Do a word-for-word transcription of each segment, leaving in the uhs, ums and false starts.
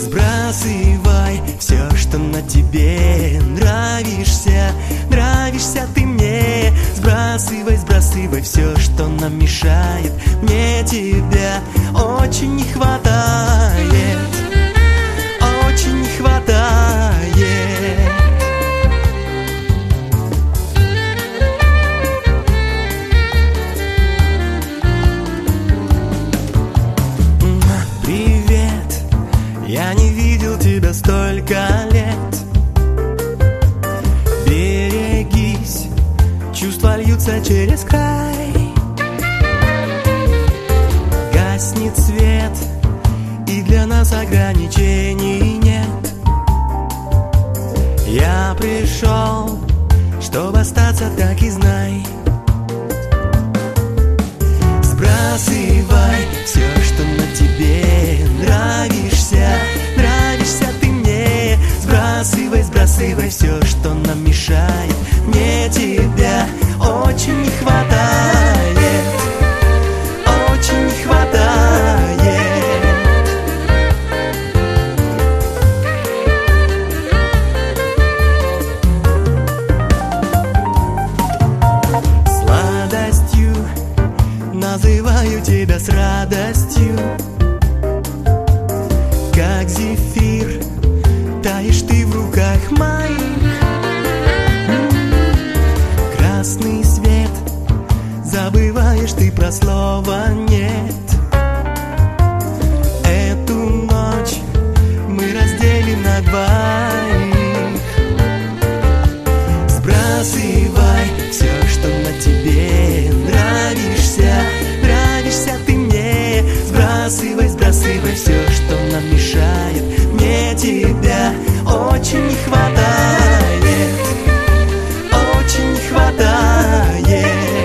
Сбрасывай все, что на тебе. Нравишься, нравишься ты мне. Сбрасывай, сбрасывай все, что нам мешает. Мне тебя очень не хватает. Очень не хватает. Привет, я не видел тебя столько лет. Берегись, чувства льются через край. Гаснет свет, и для нас ограничений нет. Я пришел, чтобы остаться, так и знай. Сбрасывай все, что на тебе. Нравишься, нравишься ты мне. Сбрасывай, сбрасывай все, что нам мешает. Мне тебя очень не хватает. Очень не хватает. Сладостью называю тебя с радостью. Как зефир таешь ты в руках моих. Красный свет, забываешь ты про слово нет. Эту ночь мы разделим на двоих. Сбрасывай все, что на тебе. Нравишься, нравишься ты мне. Сбрасывай, сбрасывай все, что нам мешает. Мне тебя очень не хватает. Очень не хватает.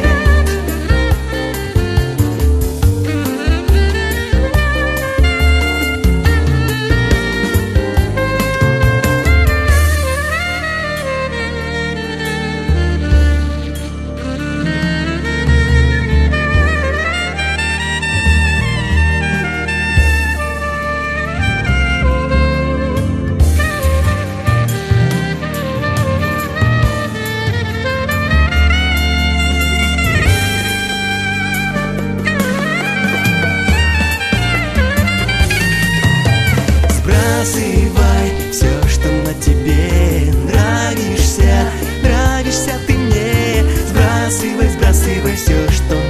Сбрасывай все, что на тебе. Нравишься, нравишься ты мне. Сбрасывай, сбрасывай все, что